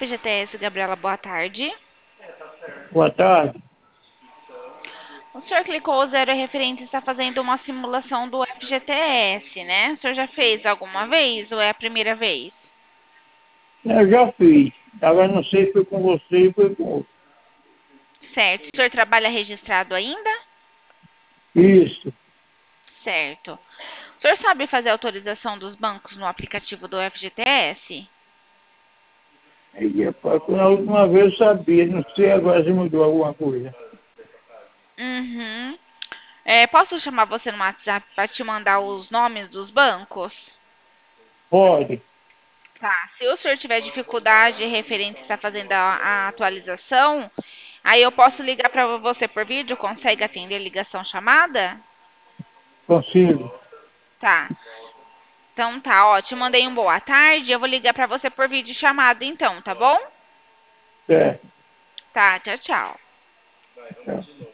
FGTS, Gabriela, boa tarde. Boa tarde. O senhor clicou o zero referente e está fazendo uma simulação do FGTS, né? O senhor já fez alguma vez ou é a primeira vez? Eu já fiz. Agora não sei se foi com você e foi com outro. Certo. O senhor trabalha registrado ainda? Isso. Certo. O senhor sabe fazer a autorização dos bancos no aplicativo do FGTS? Aí, rapaz, na última vez eu sabia, não sei agora se mudou alguma coisa. Uhum. Posso chamar você no WhatsApp para te mandar os nomes dos bancos? Pode. Tá. Se o senhor tiver dificuldade referente a estar fazendo a atualização, aí eu posso ligar para você por vídeo? Consegue atender ligação chamada? Consigo. Tá. Então tá, ó, te mandei um boa tarde. Eu vou ligar para você por vídeo chamada então, tá bom? Certo. Tá, tchau, tchau. Certo.